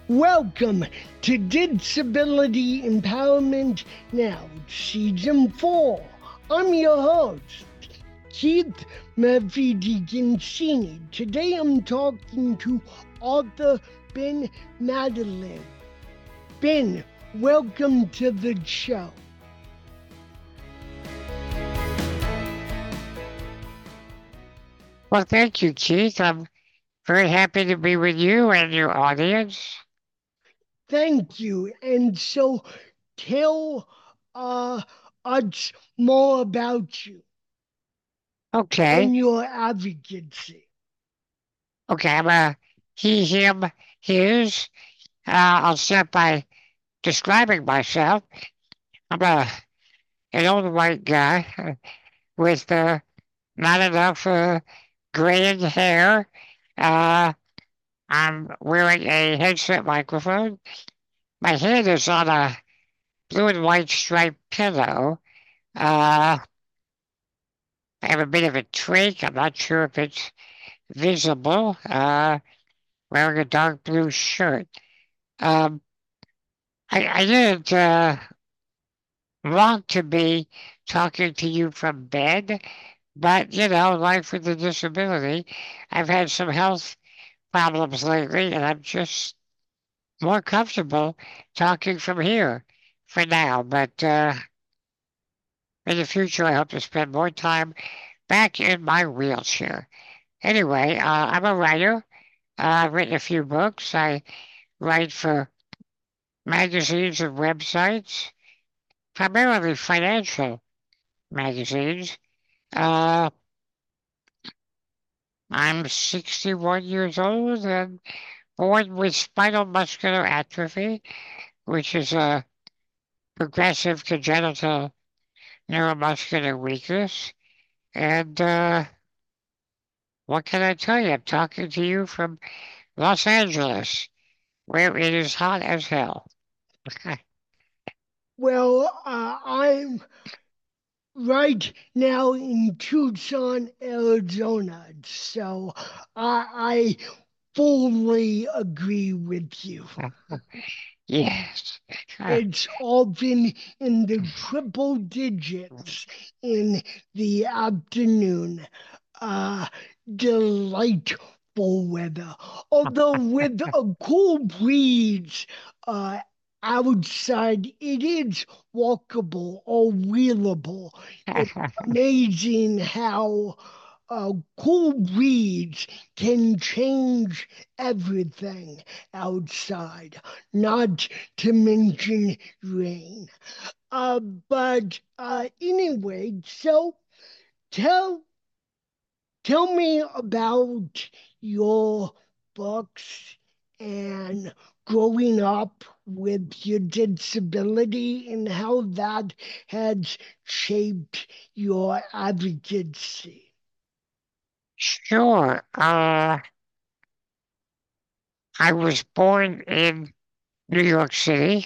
Welcome to Disability Empowerment Now, Season 4. I'm your host, Keith Murphy DeConcini. Today I'm talking to author Ben Madeleine. Ben, welcome to the show. Well, thank you, Keith. I'm very happy to be with you and your audience. Thank you. And so tell us more about you Okay. and your advocacy. Okay, I'm a he, him, his. I'll start by describing myself. I'm an old white guy with not enough graying hair. Uh, I'm wearing a headset microphone. My head is on a blue and white striped pillow. I have a bit of a trach. I'm not sure if it's visible, wearing a dark blue shirt. Um, I didn't want to be talking to you from bed, but life with a disability. I've had some health problems lately, and I'm just more comfortable talking from here for now. But in the future, I hope to spend more time back in my wheelchair. Anyway, I'm a writer. I've written a few books. I write for magazines and websites, primarily financial magazines. Uh, I'm 61 years old and born with spinal muscular atrophy, which is a progressive congenital neuromuscular weakness. And what can I tell you? I'm talking to you from Los Angeles, where it is hot as hell. Well, I'm right now in Tucson, Arizona. So I fully agree with you. Yes. It's often in the triple digits in the afternoon. Uh, Delightful weather. Although with a cool breeze uh, outside, it is walkable or wheelable. It's amazing how cool breeze can change everything outside, not to mention rain. But anyway, so tell tell me about your books and growing up with your disability and how that has shaped your advocacy. Sure. I was born in New York City.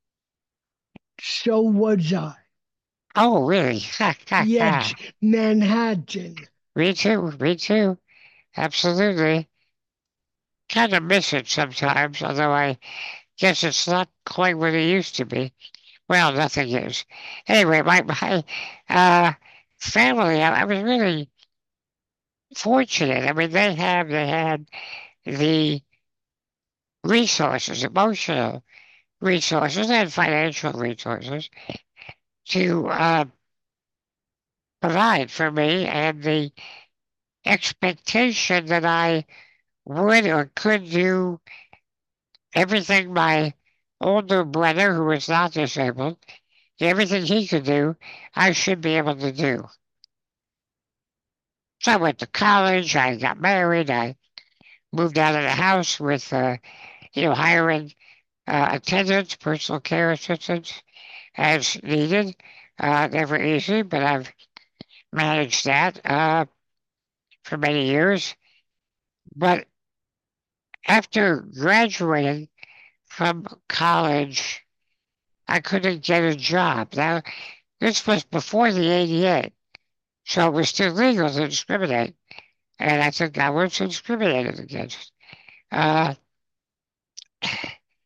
So was I. Oh, really? Yes, Manhattan. Me too, me too. Absolutely. Kind of miss it sometimes, although I guess it's not quite what it used to be. Well, nothing is. Anyway, my uh, family, I was really fortunate. I mean, they had the resources, emotional resources and financial resources to provide for me, and the expectation that I would or could do everything my older brother, who was not disabled, everything he could do, I should be able to do. So I went to college, I got married, I moved out of the house with, hiring attendants, personal care assistants as needed. Never easy, but I've managed that for many years. But after graduating from college, I couldn't get a job. Now, this was before the ADA, so it was still legal to discriminate, and I think I was discriminated against. Uh,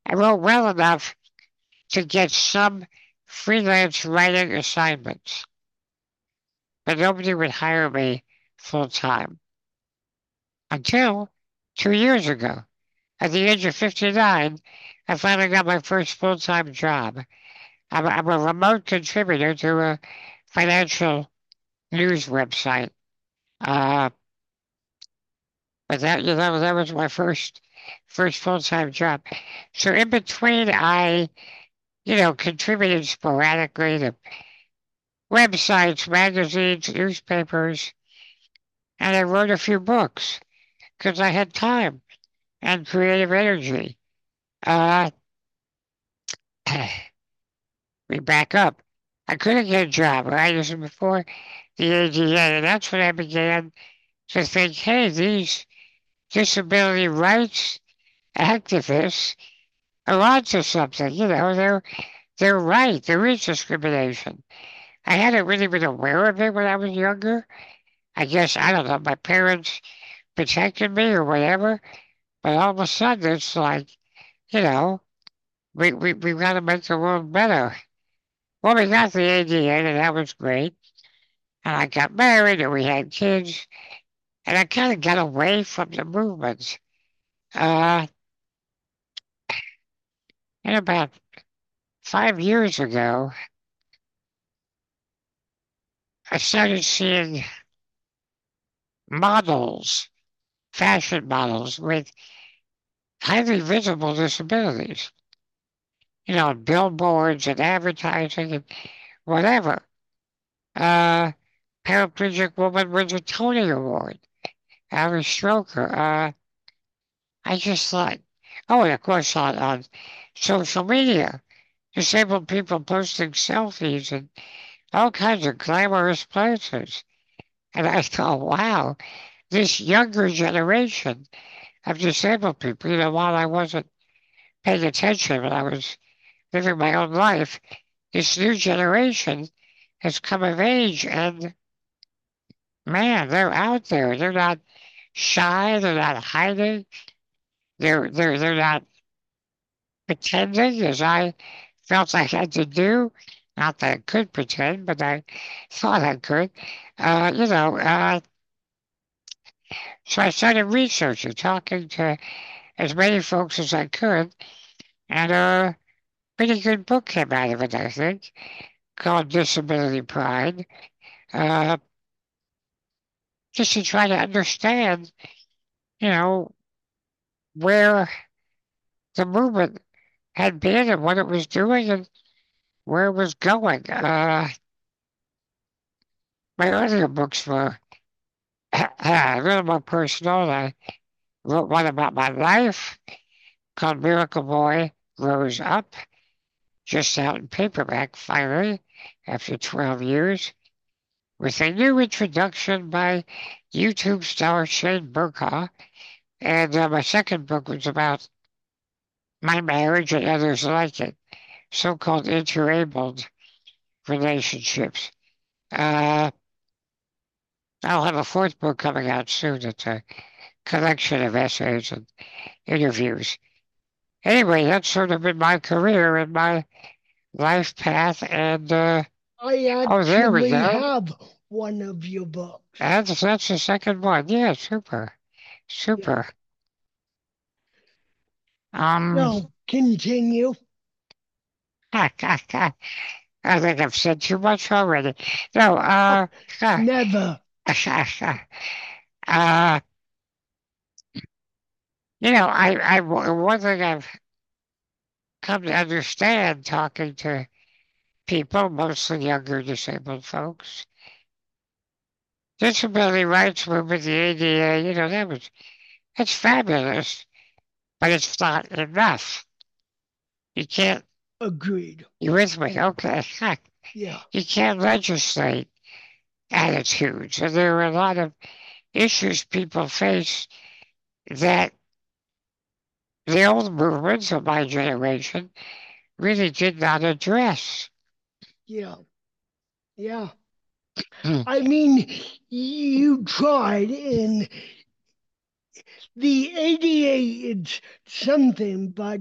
I wrote well enough to get some freelance writing assignments, but nobody would hire me full time until 2 years ago. At the age of 59, I finally got my first full time job. I'm a remote contributor to a financial news website. Uh, but that was my first full time job. So in between, I contributed sporadically to websites, magazines, newspapers, and I wrote a few books because I had time and creative energy. Uh, we back up. I couldn't get a job, right? This was before the ADA, and that's when I began to think, hey, these disability rights activists are onto something. They're right. There is discrimination. I hadn't really been aware of it when I was younger. I guess I don't know. My parents protected me or whatever, but all of a sudden it's like, you know, we've got to make the world better. Well, we got the ADA, and that was great. And I got married, and we had kids, and I kind of got away from the movement. Uh, and about 5 years ago, I started seeing models, fashion models with highly visible disabilities, billboards and advertising and whatever. Uh, Paraplegic woman wins a Tony Award. Alice Stroker. I just thought, oh, and of course on social media, disabled people posting selfies in all kinds of glamorous places. And I thought, wow, this younger generation of disabled people, while I wasn't paying attention when I was living my own life, this new generation has come of age and man, they're out there. They're not shy, they're not hiding, they're not pretending as I felt I had to do. Not that I could pretend, but I thought I could. Uh, you know, uh, so I started researching, talking to as many folks as I could, and a pretty good book came out of it, I think, called Disability Pride, uh, just to try to understand, you know, where the movement had been and what it was doing and where it was going. My earlier books were a little more personal. I wrote one about my life called Miracle Boy Grows Up, just out in paperback finally, after 12 years, with a new introduction by YouTube star Shane Burkaw. And my second book was about my marriage and others like it, so-called interabled relationships. Uh, I'll have a fourth book coming out soon. It's a collection of essays and interviews. Anyway, that's sort of been my career and my life path. And I oh, there we actually go. have one of your books. That's the second one. Yeah, super, Yeah. super. Um, No, continue. I think I've said too much already. No, Never. uh, one thing I've come to understand talking to people, mostly younger disabled folks, disability rights movement, the ADA, that's fabulous, but it's not enough. You can't, Agreed. you with me? Okay. Yeah. You can't legislate attitudes. And there are a lot of issues people face that the old movements of my generation really did not address. Yeah. Yeah. Hmm. I mean, you tried, and the ADA is something, but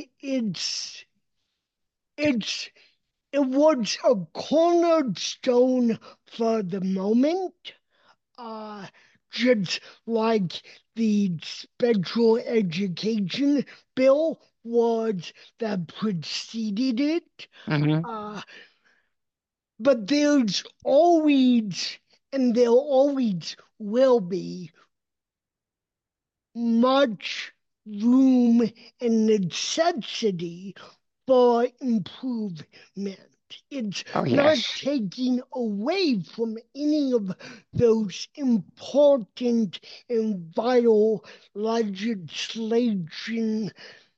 it's it was a cornerstone for the moment. Uh, just like the special education bill was that preceded it. Mm-hmm. Uh, but there's always, and there always will be, much room and necessity for improvement. It's Oh, not yes. taking away from any of those important and vital legislation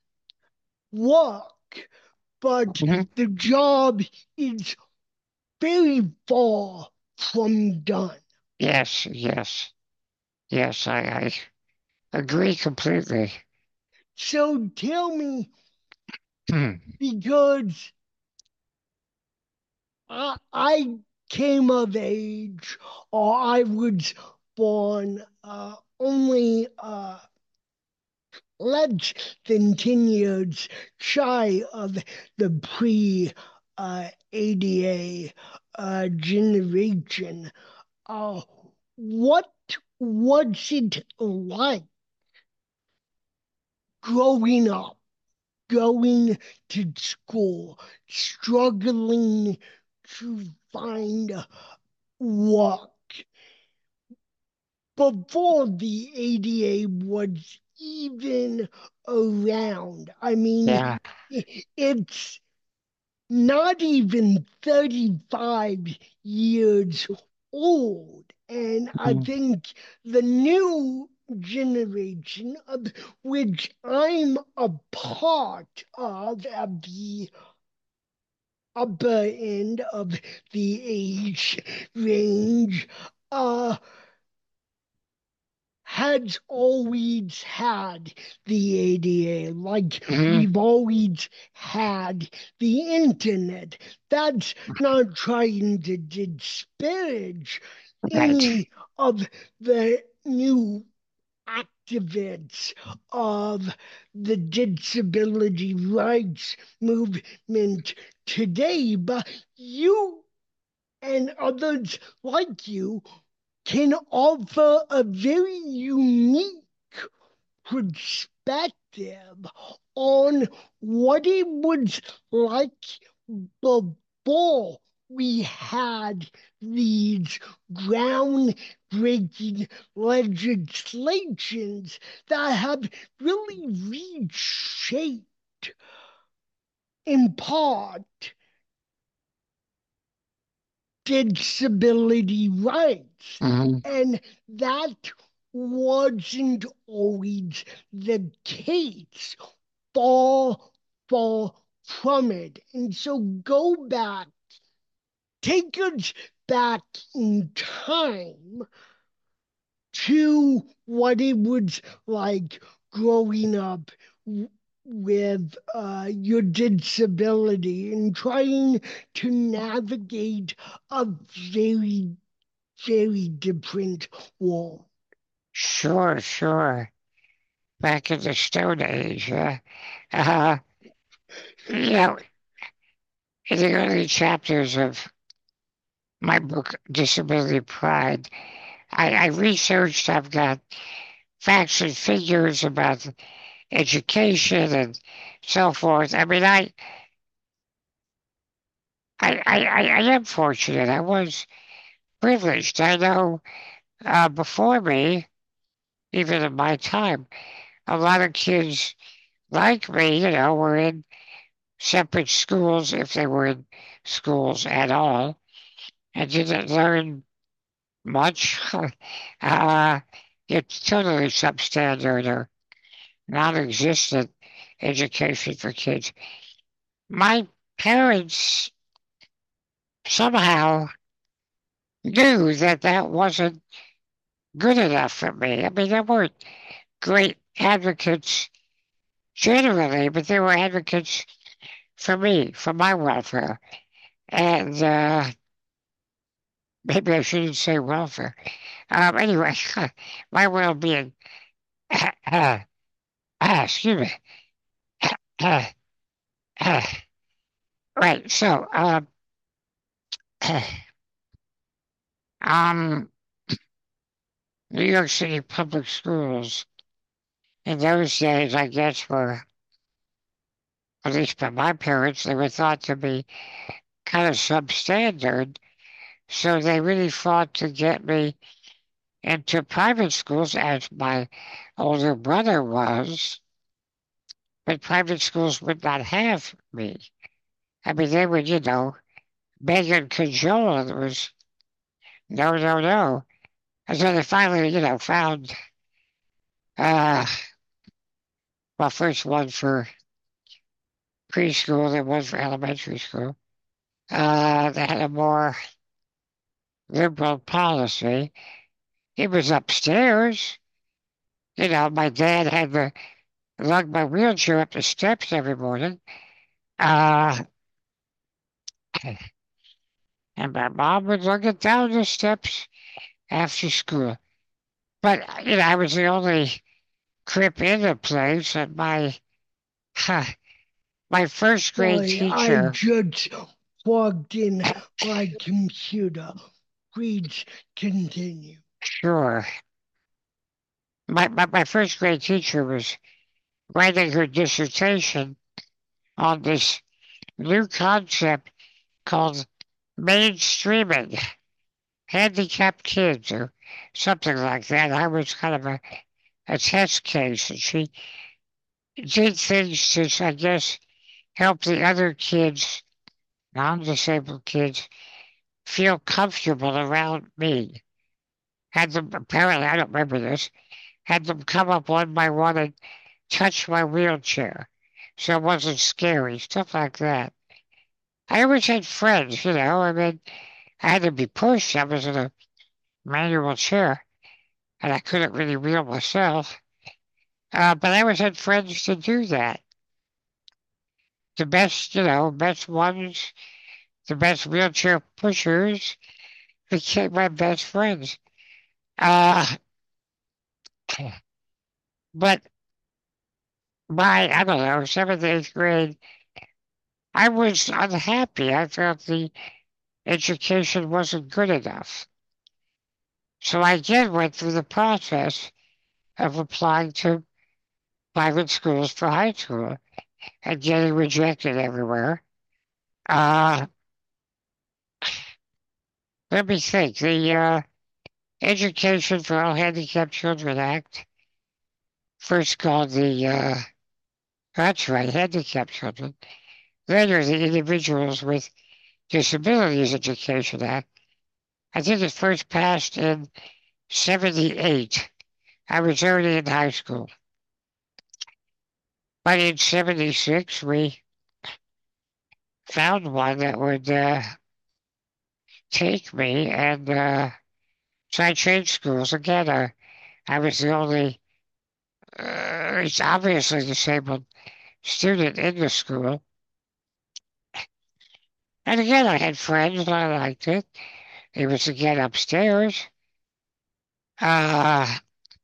work, but Mm-hmm. the job is very far from done. Yes, yes, yes, I agree completely. So tell me, Hmm. because I came of age, or I was born only less than 10 years shy of the pre ADA generation. Uh, what was it like growing up, going to school, struggling to find work before the ADA was even around? I mean, Yeah. it's not even 35 years old. And I Mhm. think the new generation, of which I'm a part of, at the upper end of the age range, uh, has always had the ADA, like Mhm. we've always had the internet. That's not trying to disparage Right. any of the new activists of the disability rights movement today, but you and others like you can offer a very unique perspective on what it was like before we had these groundbreaking legislations that have really reshaped, in part, disability rights. Mhm. And that wasn't always the case. Far, far from it. And so go back, take us back in time to what it was like growing up with your disability and trying to navigate a very, very different world. Sure, sure. Back in the Stone Age, uh, you know, in the early chapters of my book, Disability Pride, I researched, I've got facts and figures about education and so forth. I mean, I am fortunate. I was privileged. I know before me, even in my time, a lot of kids like me, were in separate schools if they were in schools at all and didn't learn much. uh, it's totally substandard or non existent education for kids. My parents somehow knew that that wasn't good enough for me. I mean, they weren't great advocates generally, but they were advocates for me, for my welfare. And maybe I shouldn't say welfare. Anyway, my well being. excuse me. Right. So, um, New York City public schools in those days, I guess, were, at least by my parents, they were thought to be kind of substandard. So they really fought to get me into private schools, as my older brother was. But private schools would not have me. I mean, they would, beg and cajole, and it was no, no, no. And so they finally, found, uh, well, first one for preschool, then one for elementary school. They had a more liberal policy. It was upstairs. My dad had to lug my wheelchair up the steps every morning. Uh, and my mom would lug it down the steps after school. But, I was the only crip in the place, and my first grade Boy, I teacher, just plugged in my computer. Please continue. sure, my first grade teacher was writing her dissertation on this new concept called mainstreaming handicapped kids or something like that. I was kind of a test case, and she did things to, I guess, help the other kids, non-disabled kids, feel comfortable around me. Had them, apparently, I don't remember this, had them come up one by one and touch my wheelchair so it wasn't scary, stuff like that. I always had friends, I mean, I had to be pushed. I was in a manual chair and I couldn't really wheel myself. But I always had friends to do that. The best, best ones, the best wheelchair pushers became my best friends. Uh, but by, I don't know, seventh, eighth grade, I was unhappy. I felt the education wasn't good enough. So I again went through the process of applying to private schools for high school and getting rejected everywhere. Uh, Let me think. The Education for All Handicapped Children Act, first called that's right, Handicapped Children. Later, the Individuals with Disabilities Education Act. I think it first passed in 78. I was already in high school. But in 76, we found one that would take me, and so I changed schools again. I was the only, it's obviously disabled student in the school. And again, I had friends and I liked it. It was again upstairs. Uh,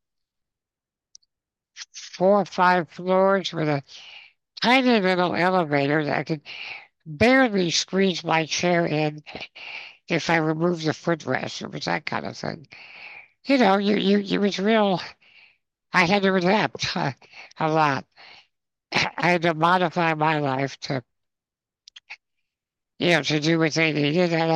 4 or 5 floors with a tiny little elevator that I could barely squeeze my chair in if I removed the footrest. It was that kind of thing. It was real. I had to adapt a lot. I had to modify my life to do what they needed, and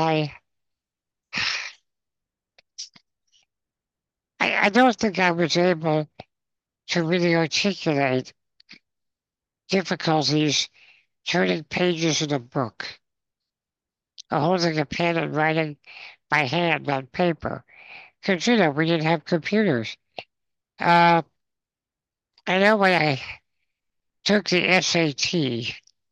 I don't think I was able to really articulate difficulties turning pages in a book or holding a pen and writing by hand on paper. Because, we didn't have computers. Uh, I know when I took the SAT,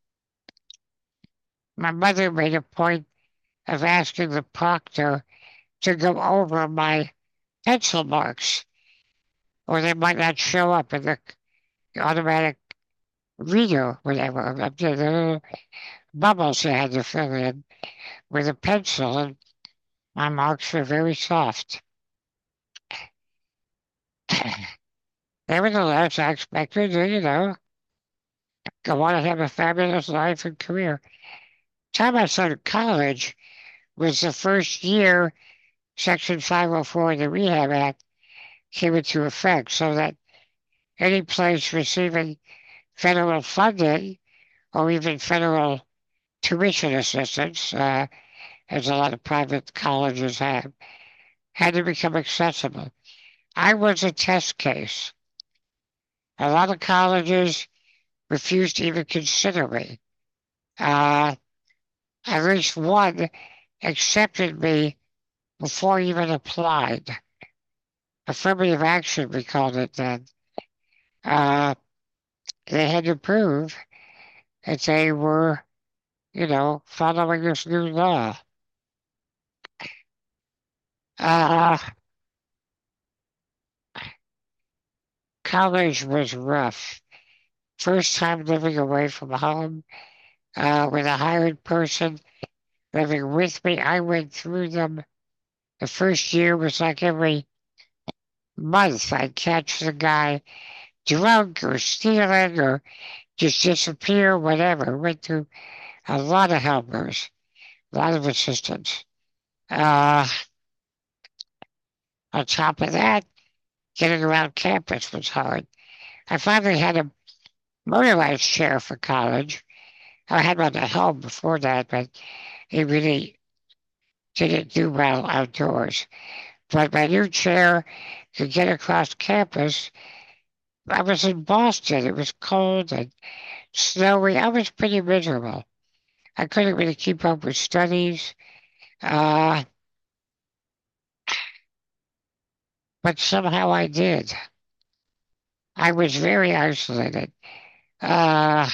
my mother made a point of asking the proctor to go over my pencil marks, or they might not show up in the automatic reader, whatever. The little bubbles I had to fill in with a pencil, and my marks were very soft. Nevertheless, I expected to, go on and have a fabulous life and career. Time I started college was the first year Section 504 of the Rehab Act came into effect, so that any place receiving federal funding or even federal tuition assistance, as a lot of private colleges have, had to become accessible. I was a test case. A lot of colleges refused to even consider me. Uh, at least one accepted me before I even applied. Affirmative action, we called it then. Uh, they had to prove that they were, following this new law. Uh, college was rough. First time living away from home, with a hired person living with me. I went through them. The first year was like every month I'd catch the guy drunk or stealing or just disappear, whatever. Went through a lot of helpers, a lot of assistance. Uh, on top of that, getting around campus was hard. I finally had a motorized chair for college. I had one at home before that, but it really didn't do well outdoors. But my new chair could get across campus. I was in Boston. It was cold and snowy. I was pretty miserable. I couldn't really keep up with studies. Uh, but somehow I did. I was very isolated. Uh,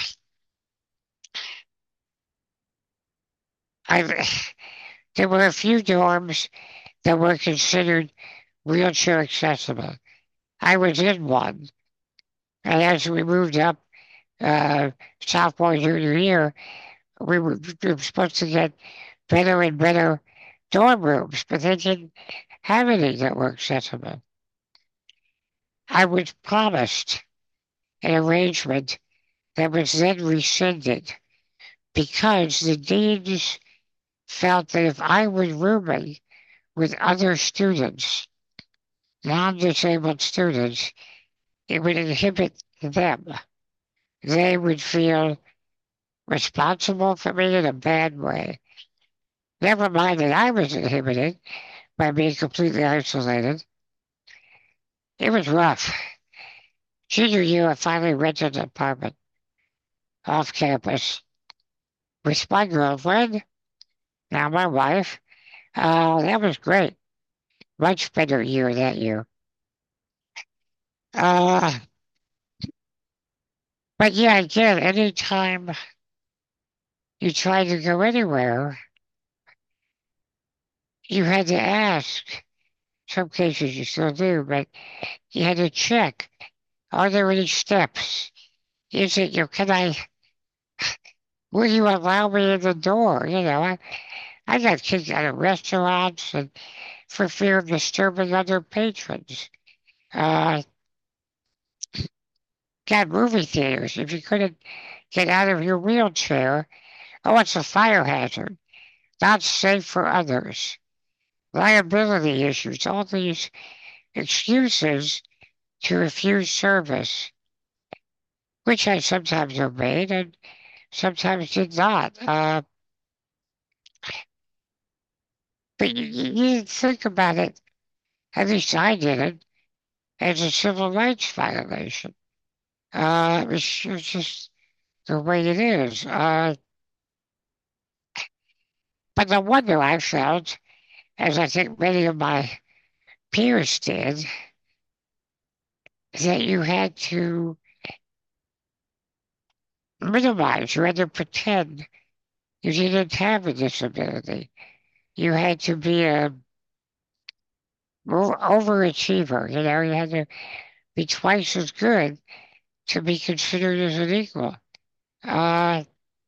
I, there were a few dorms that were considered wheelchair accessible. I was in one, and as we moved up, uh, sophomore, junior year, we were supposed to get better and better dorm rooms, but they didn't have any that were accessible. I was promised an arrangement that was then rescinded because the deans felt that if I was rooming with other students, non-disabled students, it would inhibit them. They would feel responsible for me in a bad way. Never mind that I was inhibited by being completely isolated. It was rough. Junior year, I finally rented an apartment off campus with my girlfriend, now my wife. That was great. Much better year that year. Uh, but yeah, again, anytime you tried to go anywhere, you had to ask. Some cases you still do, but you had to check. Are there any steps? Is it, will you allow me in the door? I got kicked out of restaurants and for fear of disturbing other patrons. Uh, got movie theaters. If you couldn't get out of your wheelchair, oh, it's a fire hazard. Not safe for others. Liability issues. All these excuses to refuse service, which I sometimes obeyed and sometimes did not. But you think about it, at least I didn't, as a civil rights violation. It's just the way it is. But the wonder I felt, as I think many of my peers did, that you had to minimize, you had to pretend you didn't have a disability. You had to be a overachiever, you had to be twice as good to be considered as an equal. Uh,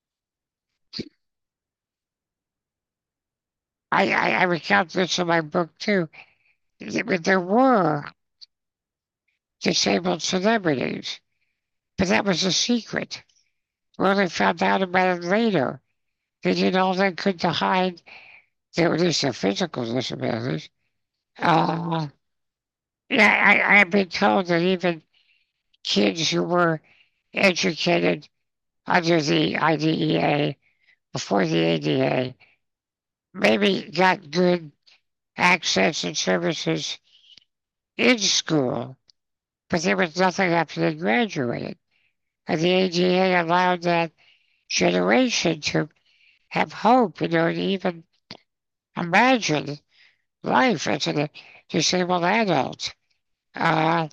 I recount this in my book too. There were disabled celebrities. But that was a secret. We only found out about it later. They did all they could to hide at least their physical disabilities. Uh, yeah, I've been told that even kids who were educated under the IDEA before the ADA maybe got good access and services in school, but there was nothing after they graduated. And the ADA allowed that generation to have hope, to even imagine life as a disabled adult. Uh,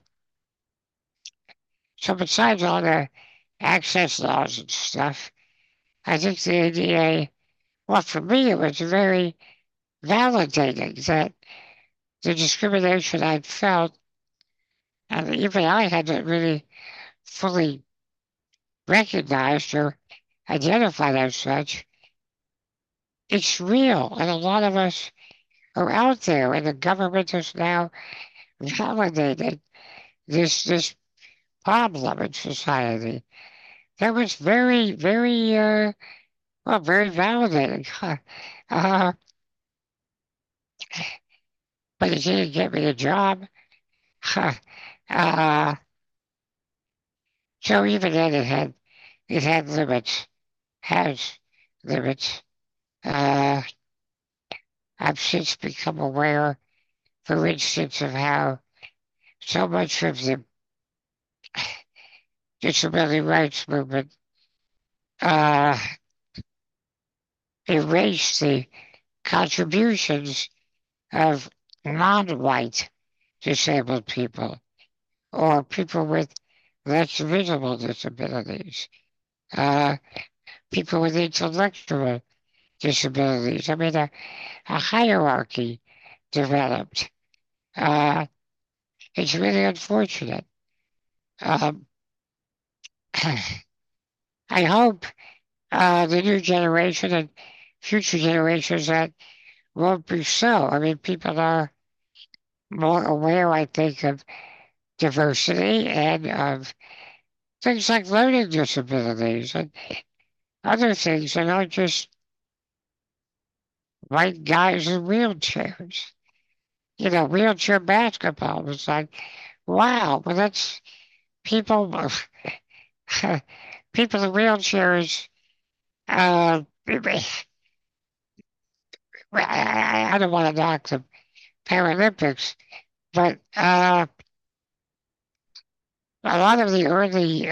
so besides all the access laws and stuff, I think the ADA, well, for me, it was very validating that the discrimination I'd felt, and even I hadn't really fully recognized or identified as such, it's real. And a lot of us are out there, and the government has now validated this problem in society. That was very, very, well, very validating. uh, but it didn't get me a job. uh, so even then, it had limits, has limits. Uh, I've since become aware, for instance, of how so much of the disability rights movement uh, erased the contributions of non-white disabled people or people with less visible disabilities, uh, people with intellectual disabilities. I mean, a hierarchy developed. Uh, it's really unfortunate. Um, I hope the new generation and future generations that won't be so. I mean, people are more aware, I think, of diversity and of things like learning disabilities and other things that aren't just white guys in wheelchairs. Wheelchair basketball was like, wow, well, that's people, people in wheelchairs. I don't want to knock the Paralympics, but a lot of the early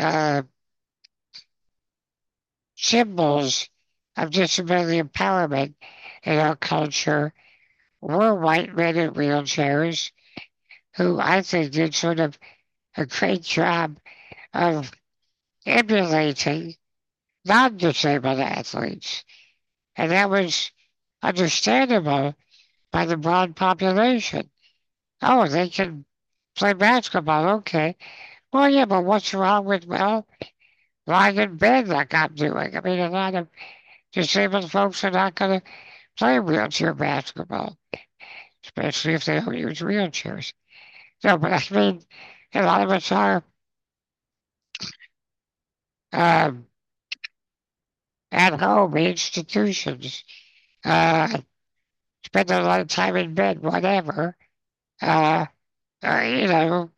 symbols of disability empowerment in our culture were white men in wheelchairs who I think did sort of a great job of emulating non-disabled athletes. And that was understandable by the broad population. Oh, they can play basketball, okay. Well, yeah, but what's wrong with, well, lying in bed like I'm doing? I mean, a lot of disabled folks are not going to play wheelchair basketball, especially if they don't use wheelchairs. No, but I mean, a lot of us are um, at home institutions, uh, spend a lot of time in bed, whatever. Uh, you know,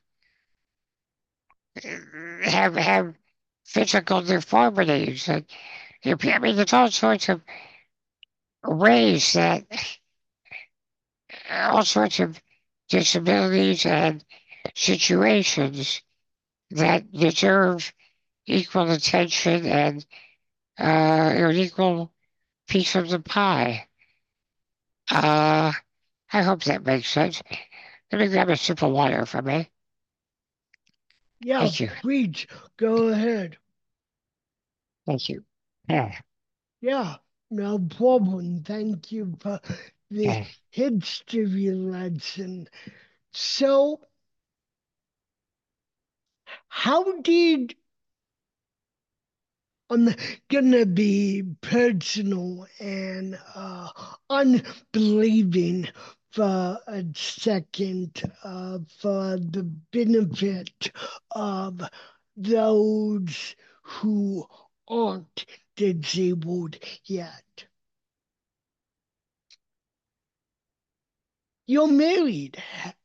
have physical deformities. And, I mean, there's all sorts of ways that all sorts of disabilities and situations that deserve equal attention and an equal piece of the pie. Uh, I hope that makes sense. Let me grab a sip of water for me. Yeah, Thank you. please go ahead. Thank you. Yeah. Yeah, no problem. Thank you for the Yeah. history lesson. So, how did I'm gonna be personal and unbelieving, for a second for the benefit of those who aren't disabled yet. You're married.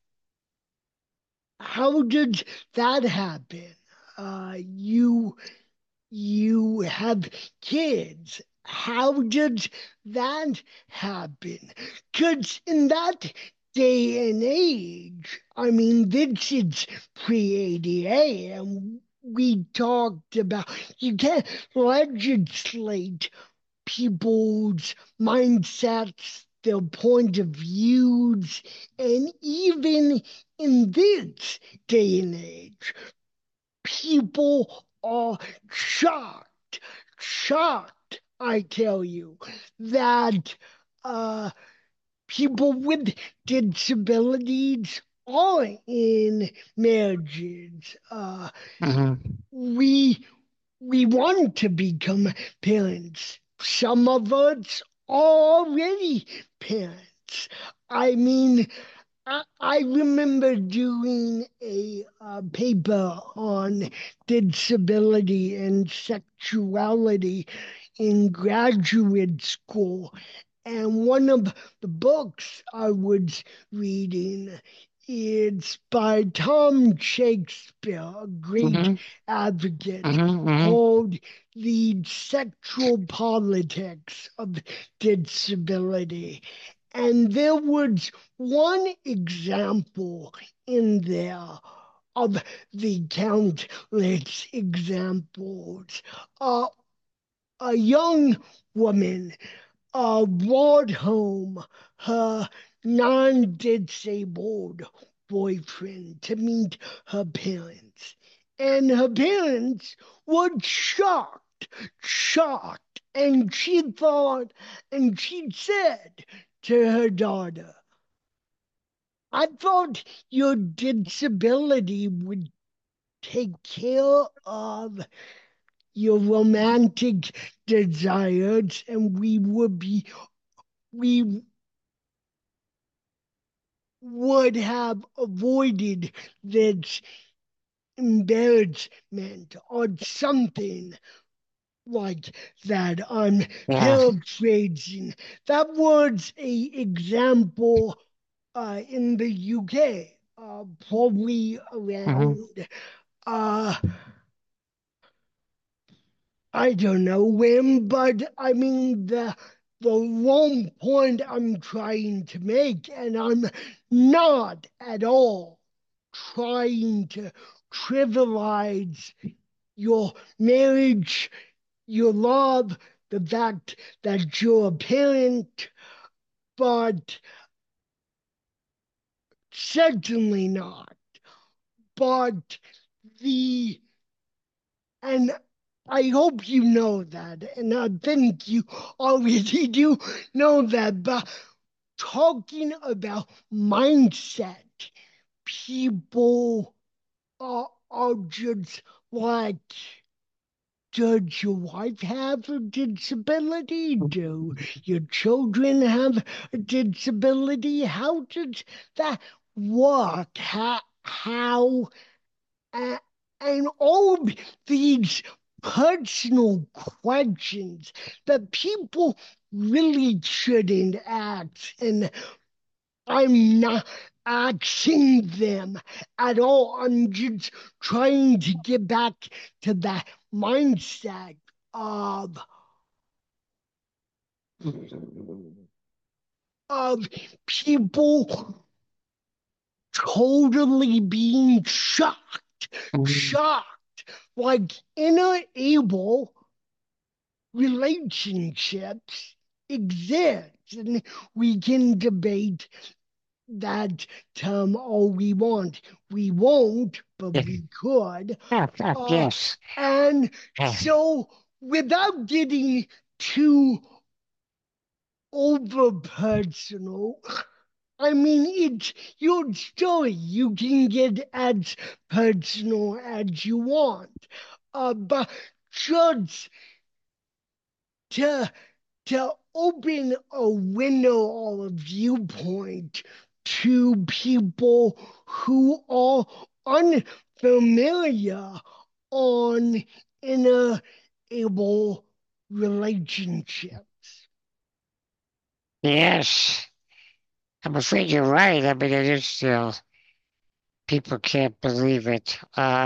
How did that happen? You have kids. How did that happen? Because in that day and age, I mean, this is pre-ADA, and we talked about you can't legislate people's mindsets, their point of views, and even in this day and age, people are shocked, I tell you, that uh, people with disabilities are in marriages. Mhm. We we want to become parents. Some of us are already parents. I mean, I remember doing a paper on disability and sexuality in graduate school. And one of the books I was reading is by Tom Shakespeare, a great Mhm. advocate, Mhm. Mhm. called The Sexual Politics of Disability. And there was one example in there of the countless examples. Uh, a young woman brought home her non disabled boyfriend to meet her parents. And her parents were shocked. And she thought, and she said to her daughter, I thought your disability would take care of your romantic desires and we would have avoided this embarrassment or something like that. I'm Yeah. paraphrasing. That was a example in the UK, probably Mhm. around uh, I don't know when, but I mean the wrong point I'm trying to make, and I'm not at all trying to trivialize your marriage, your love, the fact that you're a parent, but certainly not. But the and I hope you know that, and I think you already do know that, but talking about mindset, people are just like, does your wife have a disability? Do your children have a disability? How does that work? Uh, and all of these personal questions that people really shouldn't ask. And I'm not asking them at all. I'm just trying to get back to that mindset of of people totally being Mhm. shocked, like unable relationships exist. And we can debate that term all we want. We won't, but Yeah. we could. Uh, Yes. and Yeah. so, without getting too over personal, I mean, it's your story. You can get as personal as you want. But just to to open a window or a viewpoint to people who are unfamiliar on enable relationships. Yes, I'm afraid you're right. I mean, it is still, people can't believe it.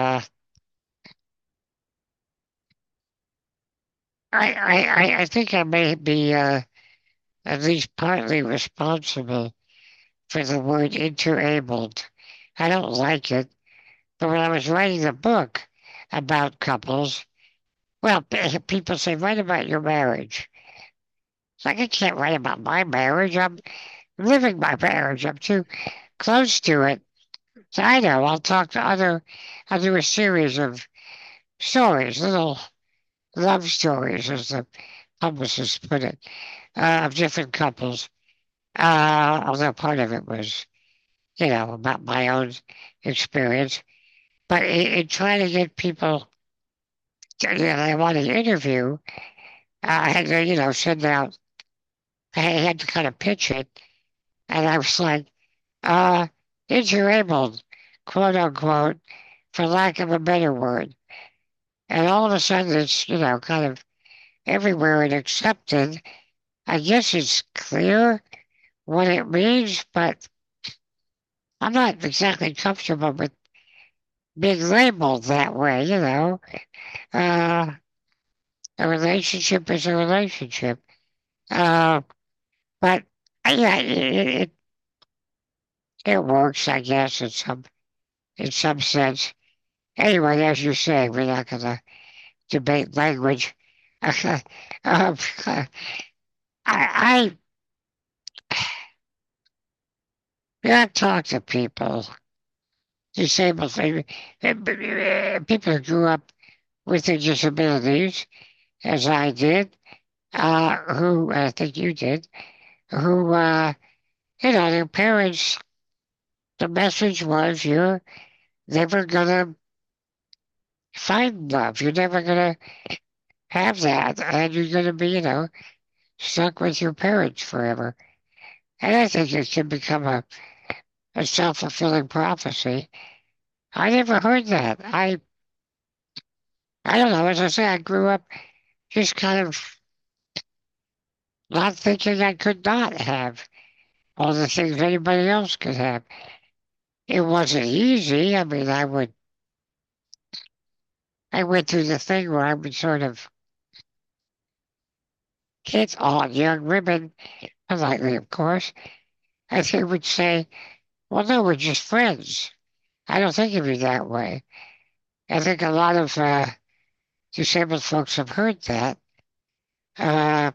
I think I may be at least partly responsible for the word interabled. I don't like it, but when I was writing the book about couples, well, people say, write about your marriage. It's like, I can't write about my marriage. I'm living my marriage. I'm too close to it. So I know I'll do a series of stories, little love stories, as the publicist put it, of different couples. Although part of it was, about my own experience. But in trying to get people that I wanted to interview, I had to, send out, I had to kind of pitch it. And I was like, uh, interabled, quote unquote, for lack of a better word. And all of a sudden it's, kind of everywhere and accepted. I guess it's clear what it means, but I'm not exactly comfortable with being labeled that way, Uh, a relationship is a relationship. Uh, but yeah, it works, I guess, in some sense. Anyway, as you say, we're not going to debate language. um, I I've talked to people, disabled people who grew up with their disabilities, as I did, who I think you did, who, their parents, the message was you're never gonna find love. You're never gonna have that. And you're gonna be, stuck with your parents forever. And I think it can become a self-fulfilling prophecy. I never heard that. I don't know. As I say, I grew up just kind of not thinking I could not have all the things anybody else could have. It wasn't easy. I mean, I went through the thing where I would sort of hit on young women, politely, of course, and they would say, well, no, we're just friends. I don't think of you that way. I think a lot of disabled folks have heard that, uh,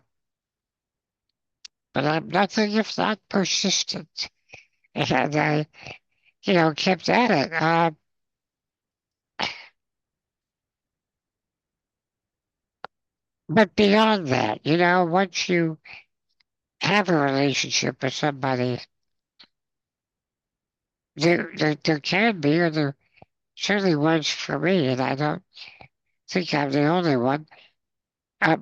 but I'm nothing if not persistent. And I, kept at it. But beyond that, once you have a relationship with somebody, there can be, or there certainly was for me, and I don't think I'm the only one, a,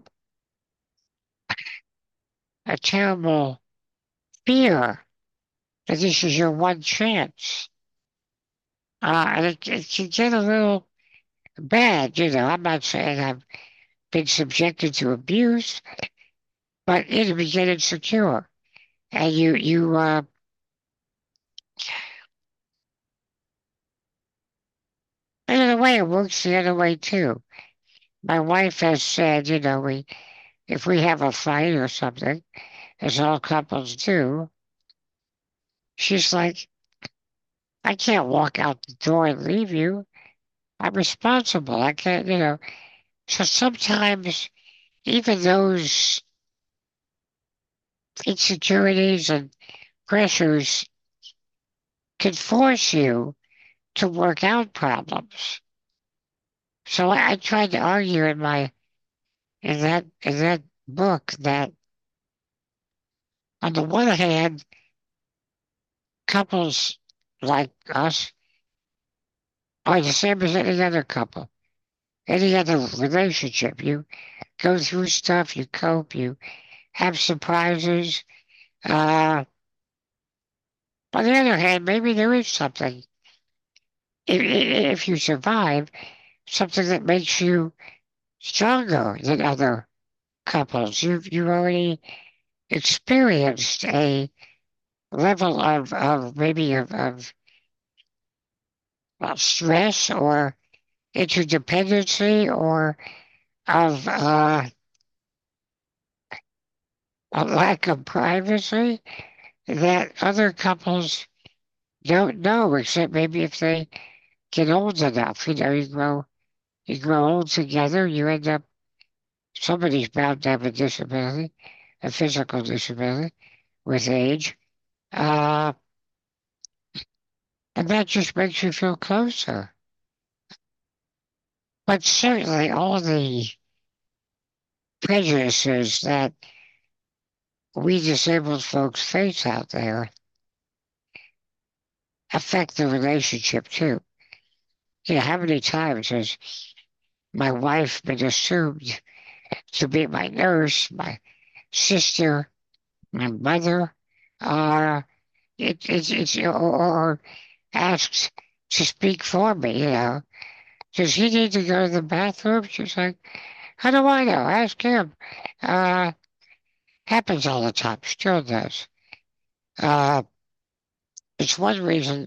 a terrible fear that this is your one chance. And it can get a little bad, I'm not saying I've been subjected to abuse, but it can get insecure. And and in a way, it works the other way too. My wife has said, if we have a fight or something, as all couples do, she's like, I can't walk out the door and leave you. I'm responsible. I can't, So sometimes even those insecurities and pressures can force you to work out problems. So I tried to argue in that book that on the one hand, couples like us are the same as any other couple, any other relationship. You go through stuff, you cope, you have surprises. Uh, on the other hand, maybe there is something, if you survive, something that makes you stronger than other couples. You've already experienced a level of maybe of stress or interdependency or of a lack of privacy that other couples don't know, except maybe if they get old enough. You grow old together, you end up, somebody's bound to have a disability, a physical disability with age. Uh, and that just makes you feel closer. But certainly all the prejudices that we disabled folks face out there affect the relationship too. You know, how many times has my wife been assumed to be my nurse, my sister, my mother, uh, or asks to speak for me, you know. Does he need to go to the bathroom? She's like, how do I know? Ask him. Uh, happens all the time, still does. Uh, it's one reason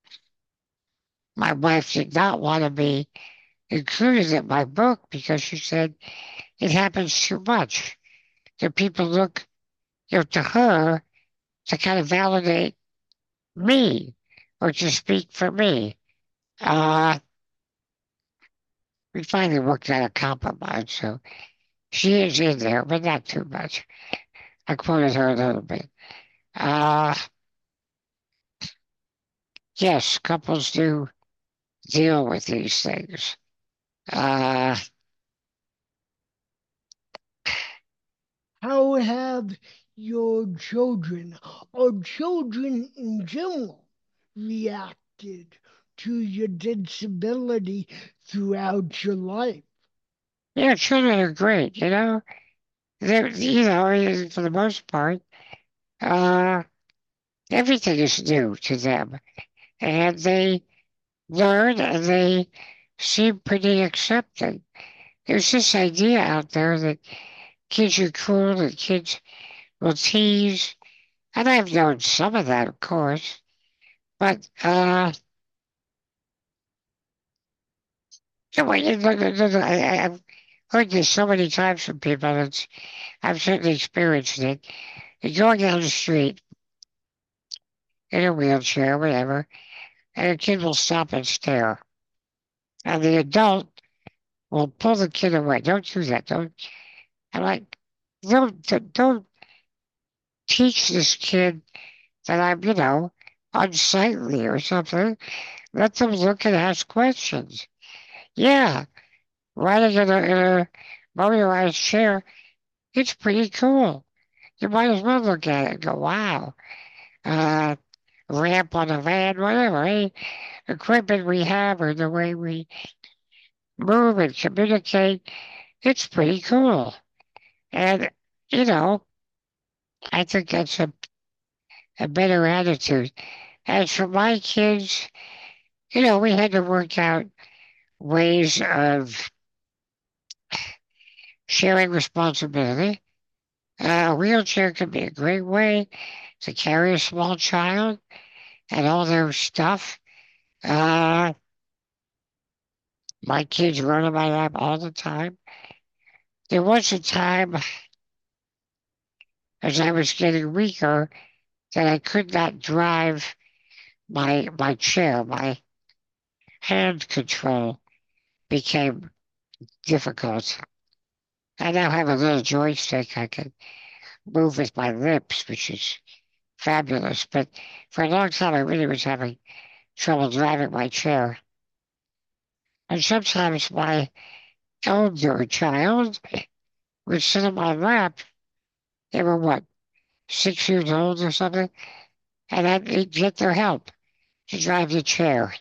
my wife did not want to be included in my book because she said it happens too much. That people look, you know, to her to kind of validate me or to speak for me. Uh, we finally worked out a compromise, so she is in there, but not too much. I quoted her a little bit. Uh, yes, couples do deal with these things. Uh, How have your children or children in general reacted to your disability throughout your life? yeah, children are great, you know. They're, you know, for the most part, uh, everything is new to them, and they learn and they seem pretty accepting. There's this idea out there that kids are cool and kids will tease, and I've known some of that, of course, but I've heard this so many times from people, and I've certainly experienced it. You're going down the street in a wheelchair, whatever, and a kid will stop and stare, and the adult will pull the kid away. Don't do that. Don't. I'm like, don't teach this kid that I'm, you know, unsightly or something. Let them look and ask questions. Yeah, riding in a motorized chair, it's pretty cool. You might as well look at it and go, wow. Uh, ramp on a van, whatever, any equipment we have or the way we move and communicate, it's pretty cool. And, you know, I think that's a better attitude. As for my kids, you know, we had to work out ways of sharing responsibility. A wheelchair could be a great way to carry a small child and all their stuff. Uh, my kids run in my lap all the time. There was a time as I was getting weaker that I could not drive my chair. My hand control became difficult. I now have a little joystick I can move with my lips, which is fabulous. But for a long time, I really was having trouble driving my chair. And sometimes my elder child would sit on my lap. They were what, 6 years old or something? And I'd get their help to drive the chair.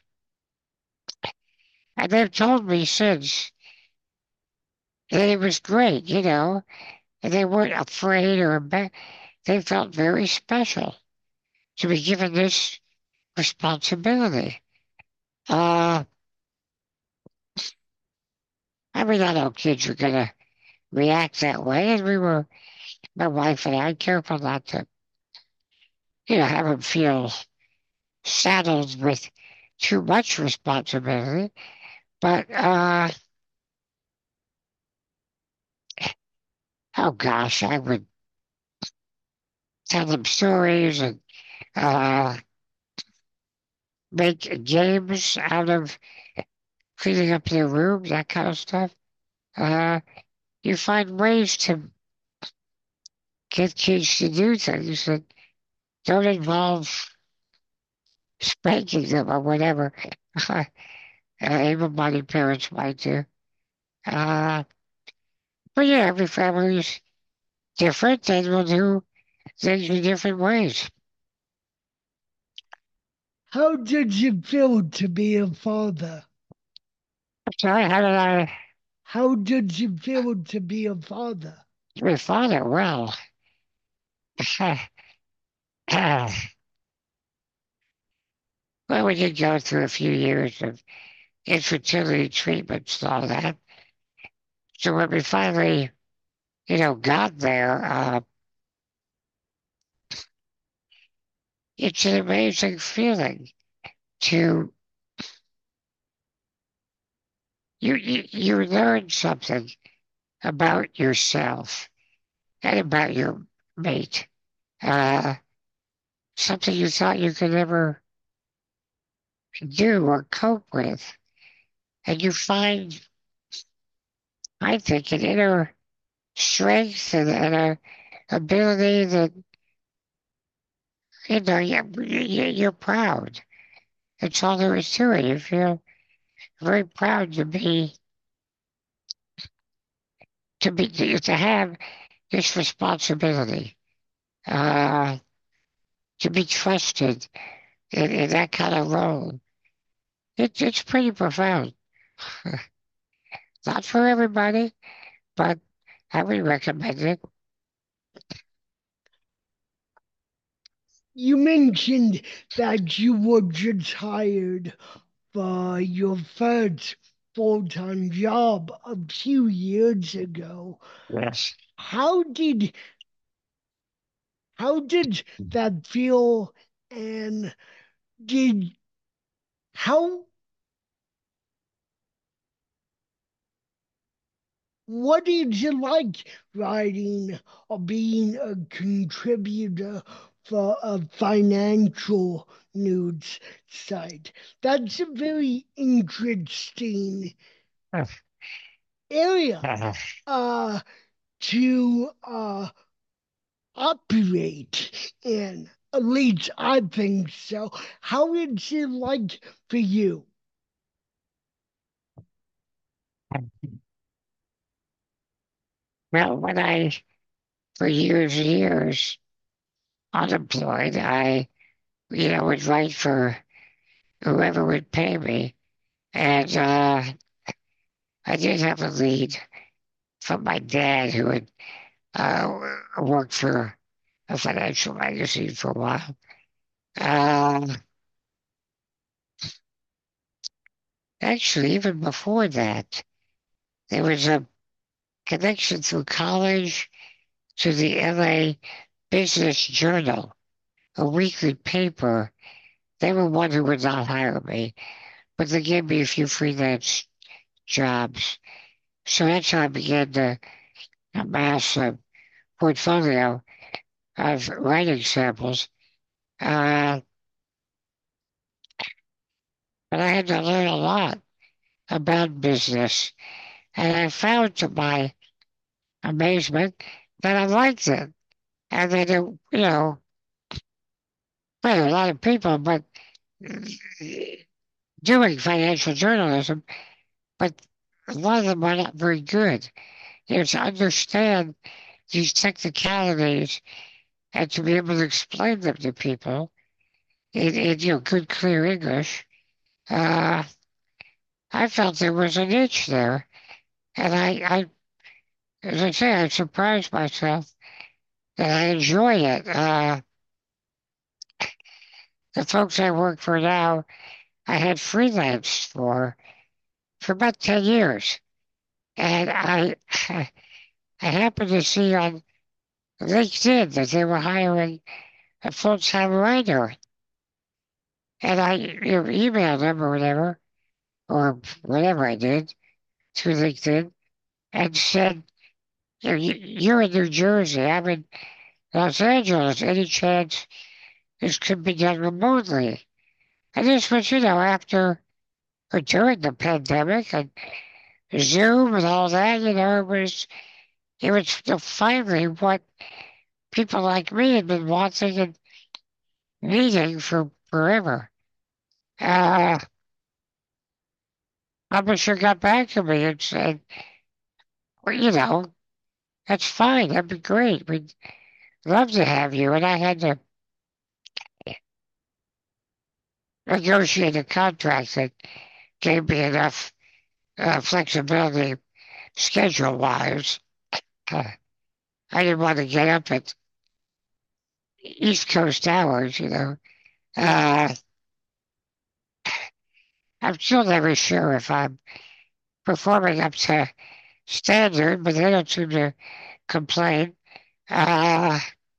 And they've told me since that it was great, you know. and they weren't afraid or embarrassed. They felt very special to be given this responsibility. Uh, I mean, I know kids are gonna react that way, and my wife and I, careful not to, have them feel saddled with too much responsibility. But, oh gosh, I would tell them stories and uh, make games out of cleaning up their room, that kind of stuff. Uh, you find ways to get kids to do things that don't involve spanking them or whatever. Able-bodied parents might do. Uh, but yeah, every family's different and will do things in different ways. How did you feel to be a father? Sorry, how did I How did you feel to be a father? my father? Well, well, we did go through a few years of infertility treatments and all that. So when we finally, got there, it's an amazing feeling to you learn something about yourself and about your mate. Uh, Something you thought you could never do or cope with. And you find, I think, an inner strength and a ability that, you're proud. That's all there is to it. You feel very proud to have this responsibility, uh, to be trusted in that kind of role. It's pretty profound. Not for everybody, but I would recommend it. You mentioned that you were just hired for your first full time job a few years ago. Yes. How did how did that feel and did how what did you like writing or being a contributor for a financial news site? That's a very interesting area uh, to operate in. At least I think so. How is it like for you? Well, for years and years, unemployed, I, would write for whoever would pay me. And I did have a lead from my dad who had worked for a financial magazine for a while. Uh, Actually, even before that, there was a connection through college to the LA Business Journal, a weekly paper. They were one who would not hire me, but they gave me a few freelance jobs. So that's how I began to amass a portfolio of writing samples. Uh, but I had to learn a lot about business. And I found to my amazement that I liked it. And that, well, a lot of people, but doing financial journalism, but a lot of them are not very good. To understand these technicalities and to be able to explain them to people in good, clear English, uh, I felt there was a niche there. And I as I say, I surprised myself that I enjoy it. The folks I work for now, I had freelance for about 10 years. And I happened to see on LinkedIn that they were hiring a full-time writer. And I emailed them or whatever I did through LinkedIn and said, you're in New Jersey, I'm in Los Angeles. Any chance this could be done remotely? And this was, after or during the pandemic and Zoom and all that, it was finally what people like me had been wanting and needing for forever. Uh, Publisher got back to me and said, well, that's fine. That'd be great. We'd love to have you. And I had to negotiate a contract that gave me enough flexibility schedule wise. Uh, I didn't want to get up at East Coast hours. Uh, I'm still never sure if I'm performing up to standard, but they don't seem to complain. Uh,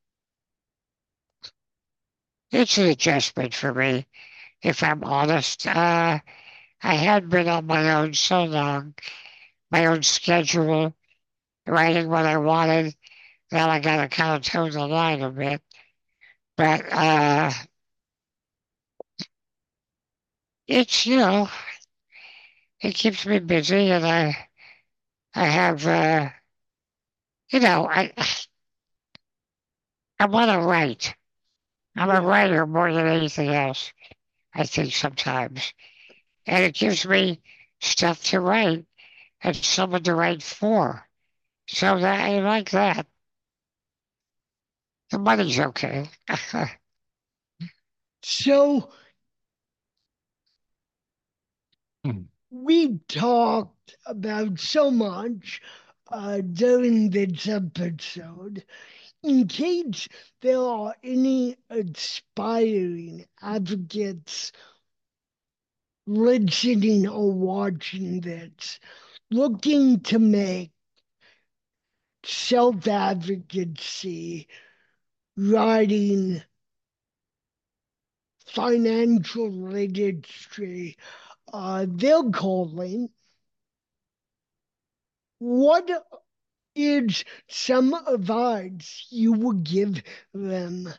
it's an adjustment for me, if I'm honest. I had been on my own so long, my own schedule, writing what I wanted. Now I gotta kind of toe the line a bit. But it's, it keeps me busy and I have, you know, I, I want to write. I'm a Yeah. writer more than anything else, I think sometimes. And it gives me stuff to write and someone to write for. So that I like that. The money's okay. So we talked about so much during this episode. In case there are any aspiring advocates listening or watching this, looking to make self advocacy, writing, financial literacy, their calling, what is some advice you would give them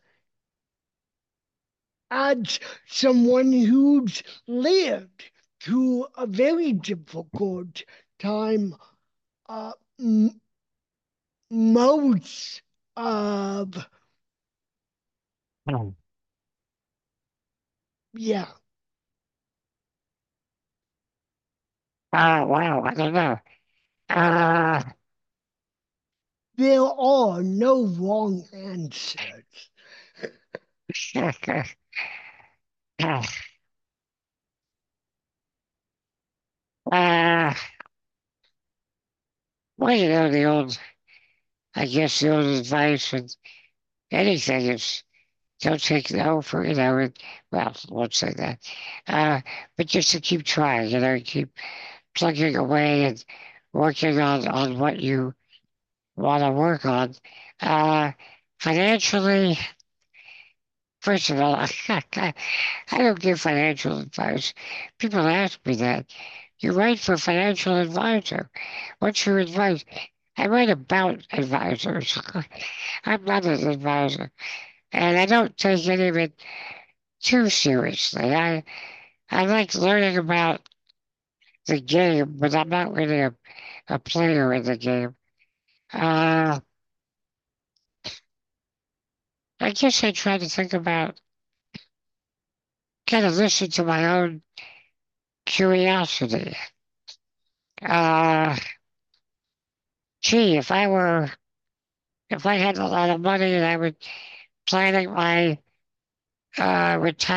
as someone who's lived through a very difficult time? Uh, m- Most of, yeah, Wow, I don't know. Uh, there are no wrong answers. uh, well, I guess the old advice with anything is don't take no for, well, I won't say that. Uh, but just to keep trying, keep plugging away and working on what you want to work on. Uh, Financially, first of all, I don't give financial advice. People ask me that. You write for a financial advisor. What's your advice? I write about advisors. I'm not an advisor. And I don't take any of it too seriously. I like learning about the game, but I'm not really a player in the game. Uh, I guess I try to think about, kind of listen to my own curiosity. Uh, Gee, if I had a lot of money and I was planning my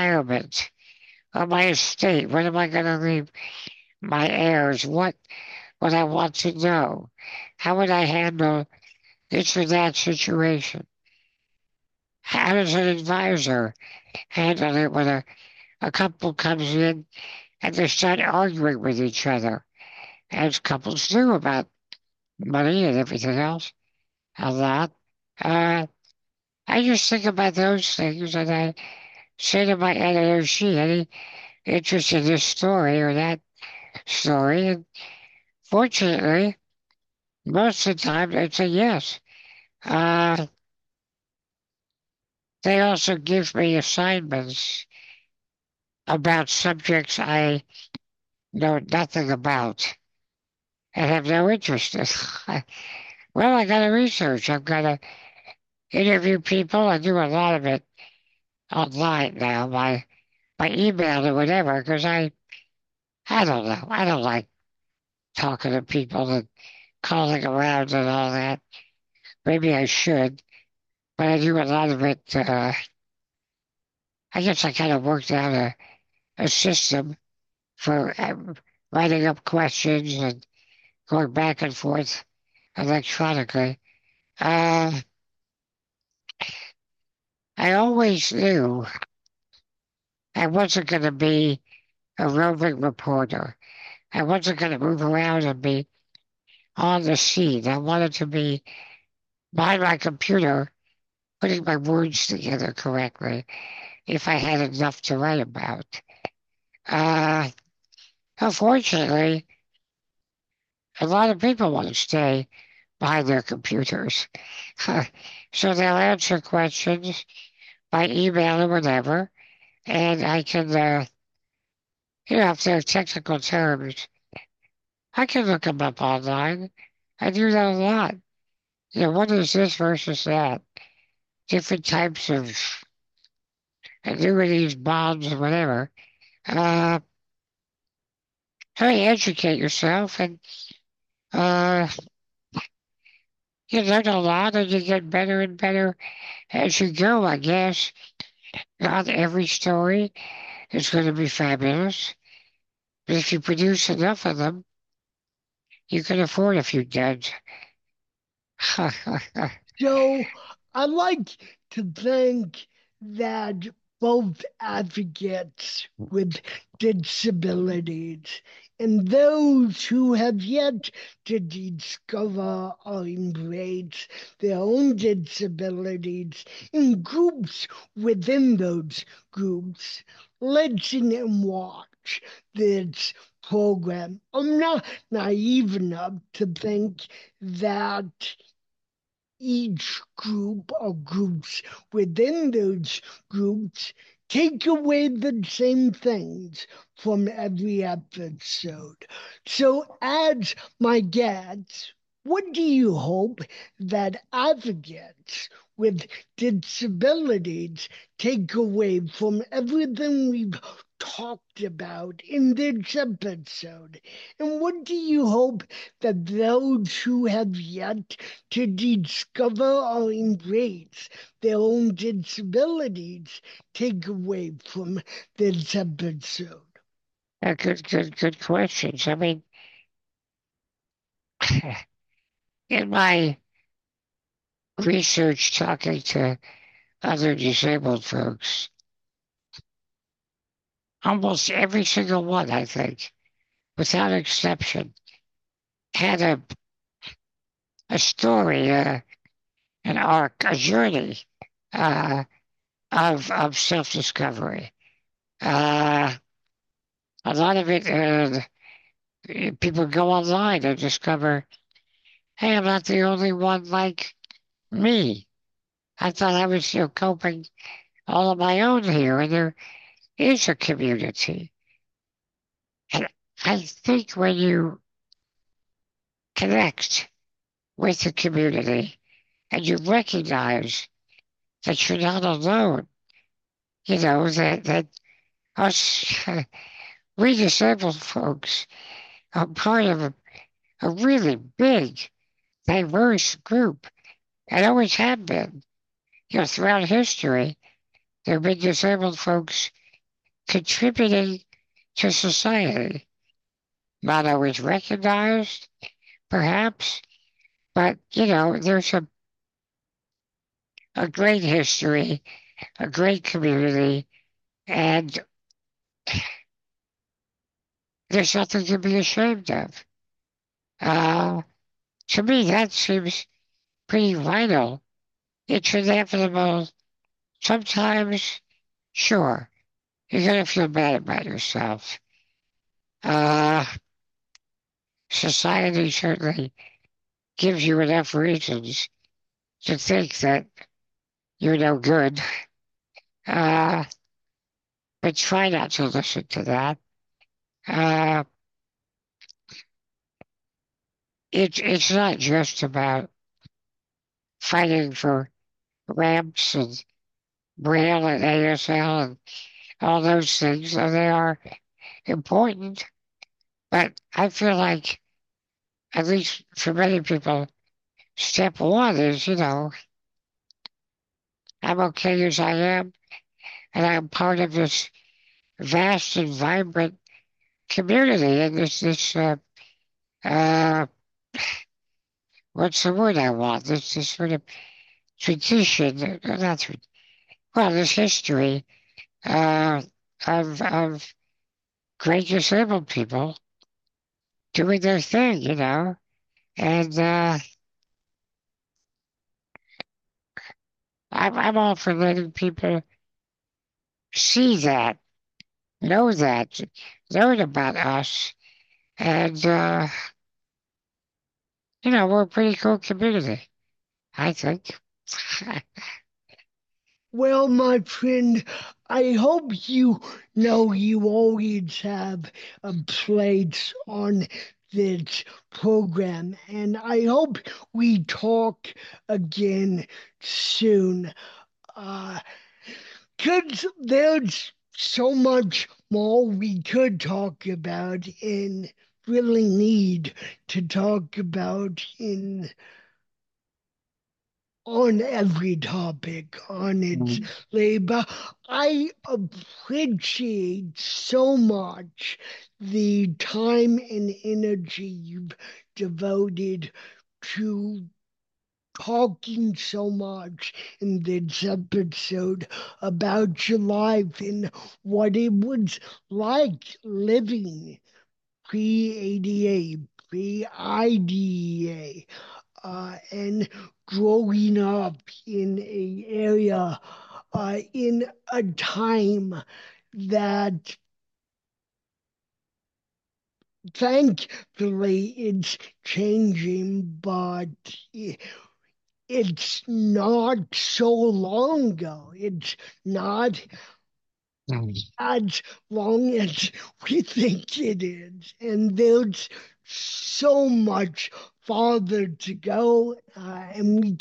retirement or my estate, what am I going to leave my heirs? what I want to know. How would I handle this or that situation? How does an advisor handle it when a couple comes in and they start arguing with each other, as couples do about money and everything else, a lot? Uh, I just think about those things and I say to my editor, is she any interest in this story or that story? And fortunately, most of the time they say yes. Uh, they also give me assignments about subjects I know nothing about and have no interest in. Well, I gotta research. I've gotta interview people. I do a lot of it online now, by email or whatever, because I don't know. I don't like talking to people and calling around and all that. Maybe I should, but I do a lot of it. I guess I kind of worked out a system for writing up questions and going back and forth electronically. Uh, I always knew I wasn't going to be a roving reporter. I wasn't going to move around and be on the scene. I wanted to be behind my computer, putting my words together correctly if I had enough to write about. Uh, Unfortunately, a lot of people want to stay behind their computers. So they'll answer questions by email or whatever, and I can, if they're technical terms, I can look them up online. I do that a lot. What is this versus that? Different types of annuities, bonds, whatever. Uh, Try to educate yourself and, uh, you learn a lot and you get better and better as you go, I guess. Not every story is going to be fabulous, but if you produce enough of them, you can afford a few duds. So I like to think that both advocates with disabilities and those who have yet to discover or embrace their own disabilities and groups within those groups listen and watch this program. I'm not naive enough to think that each group or groups within those groups take away the same things from every episode. So, as my guests, what do you hope that advocates with disabilities take away from everything we've talked about in this episode? And what do you hope that those who have yet to discover or embrace their own disabilities take away from this episode? Good questions. I mean, in my research talking to other disabled folks, almost every single one, I think, without exception, had a story, an arc, a journey uh, of self discovery. A lot of it, people go online and discover, hey, I'm not the only one like me. I thought I was coping all on my own here, and there is a community. And I think when you connect with the community and you recognize that you're not alone, that us, we disabled folks are part of a really big, diverse group and always have been. Throughout history, there have been disabled folks contributing to society. not always recognized, perhaps, but there's a great history, a great community, and there's nothing to be ashamed of. Uh, to me, that seems pretty vital. It's inevitable. Sometimes, sure, you're going to feel bad about yourself. Uh, Society certainly gives you enough reasons to think that you're no good. Uh, but try not to listen to that. Uh, it's not just about fighting for ramps and Braille and ASL and all those things, and they are important. But I feel like, at least for many people, step one is, I'm okay as I am, and I'm part of this vast and vibrant community, and uh, what's the word I want? This sort of tradition, not well, this history uh, of great disabled people doing their thing. And I'm all for letting people see that, know that, learn about us, and we're a pretty cool community, I think. Well, my friend, I hope you know you always have a place on this program, and I hope we talk again soon. Uh, 'Cause there's so much more we could talk about and really need to talk about in on every topic on its Mm. labor. I appreciate so much the time and energy you've devoted to talking so much in this episode about your life and what it was like living pre ADA, pre IDEA, and growing up in a area in a time that thankfully it's changing, but it's not so long ago. It's not Mm. as long as we think it is. And there's so much farther to go, and we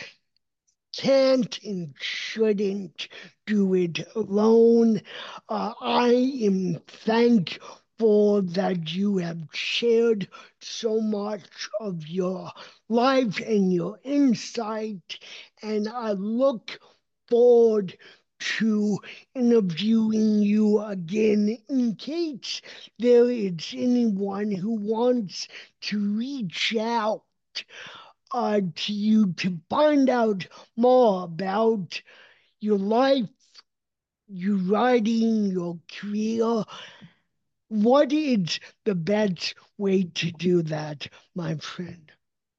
can't and shouldn't do it alone. I am thankful that you have shared so much of your life and your insight, and I look forward to interviewing you again in case there is anyone who wants to reach out to you to find out more about your life, your writing, your career. What is the best way to do that, my friend?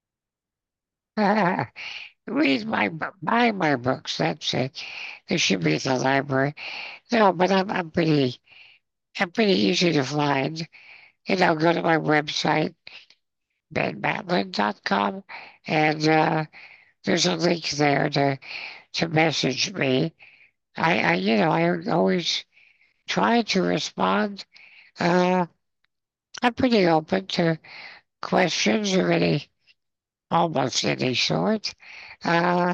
Read buy my books. That's it. They should be at the library. No, but I'm pretty easy to find. Go to my website, benmatlin.com, and there's a link there to message me. I always try to respond. Uh, I'm pretty open to questions of almost any sort. Uh,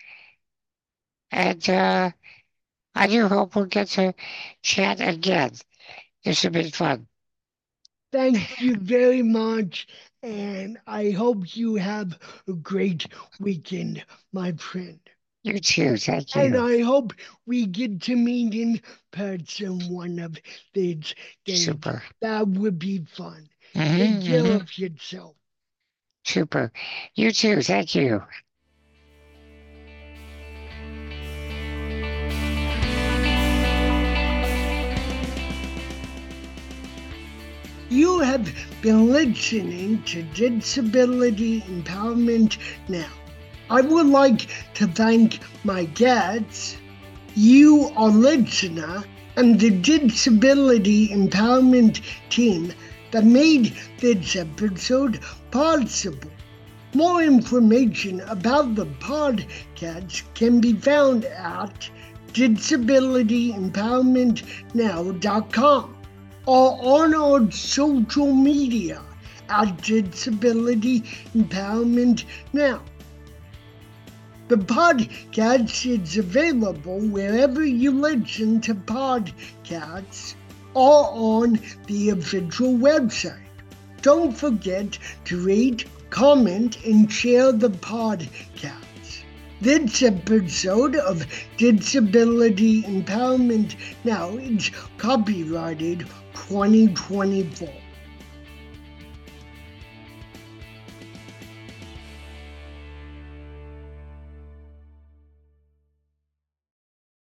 and I do hope we'll get to chat again. This has been fun. Thank you very much, and I hope you have a great weekend, my friend. You too. Thank And you. I hope we get to meet in person one of these days. Super. That would be fun. Take care of yourself. Super. You too. Thank you. You have been listening to Disability Empowerment Now. I would like to thank my guests, you, our listener, and the Disability Empowerment team that made this episode possible. More information about the podcast can be found at disabilityempowermentnow.com or on our social media at Disability Empowerment Now. The podcast is available wherever you listen to podcasts or on the official website. Don't forget to rate, comment, and share the podcast. This episode of Disability Empowerment Now is copyrighted 2024.